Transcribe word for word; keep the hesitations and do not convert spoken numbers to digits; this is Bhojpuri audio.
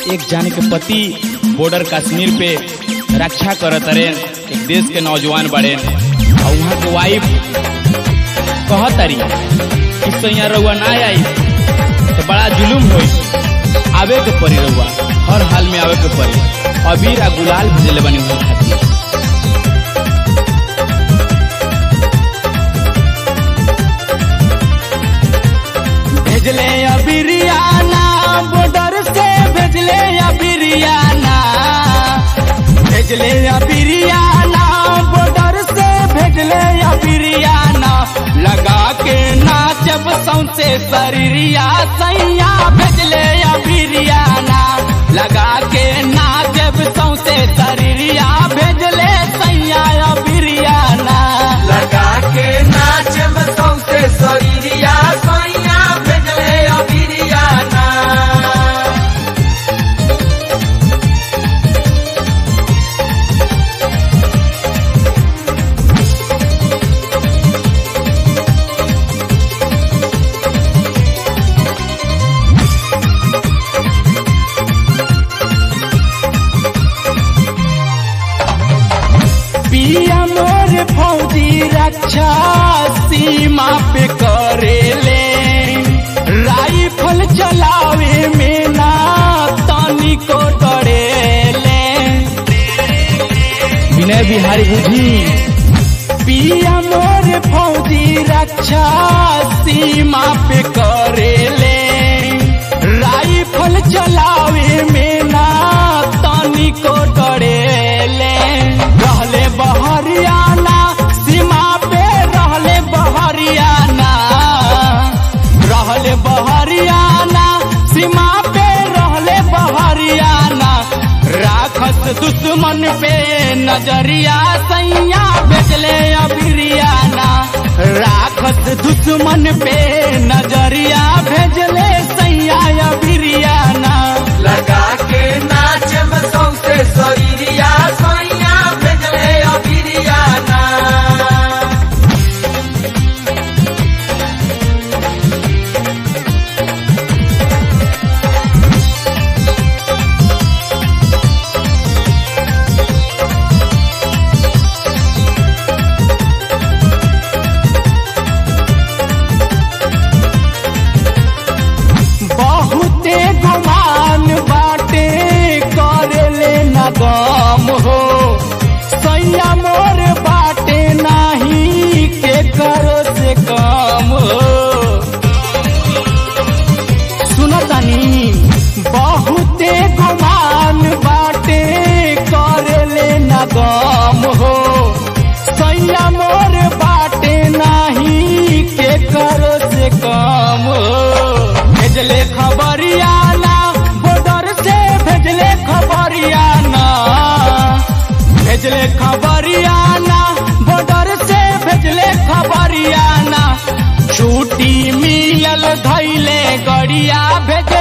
एक जाने के पति बॉर्डर कश्मीर पे रक्षा करत रहे, एक देश के नौजवान बड़े और वहाँ के वाइफ कहत रही कि सैया रउआ ना आई तो बड़ा जुलूम होई, आवे के पड़ी रउआ, हर हाल में आवे के पड़ी। अबीर आ गुलाल भेजले बनी हुई खातिर भेजले अबीरियाना बॉर्डर से, भेजले अबीरियाना, भेजले अबीरियाना बॉर्डर से, भेजले अबीरियाना। लगा के नाचब सौंसे शरीरिया सैया, भेजले अबीरियाना। लगा के नाचब सौंसे शरीरिया, भेजले सैया अबीरियाना। लगा के नाचब सौंसे शरीरिया सैया, भेजले अबीरियाना। पिया मोर फौजी रक्षा सीमा पे करेले, राइफल चलावे में ना तानी को डरेले। विनय बिहारी बुझी पिया मोर फौजी रक्षा सीमा पे करेले, राइफल चलावे में ना तानी को डरेले। रहले बहरियाना सीमा पे, रहले बहरियाना, रहले बहरियाना सीमा पे, रहले बहरियाना। राखस दुश्मन पे नजरिया सैया, भेजले अबीरियाना। राखस दुश्मन पे नजरिया, भेजले सैया अबीरियाना। लगा के नाचब सौंसे शरीरिया सैया, भेजले अबीरियाना। बहुते गुमान बाटे करेले न गम हो, सैया मोर बाटे नाही के करो से कम हो। सुनो तनी बहुते गुमान बाटे करेले न गम हो, सैया मोर बाटे नाही के करो से कम हो। भेजले खबरियाना बॉर्डर से, भेजले खबरियाना, भेजले खबरियाना बॉर्डर से, भेजले खबरियाना। छुट्टी मिलल धैले गड़िया, भेज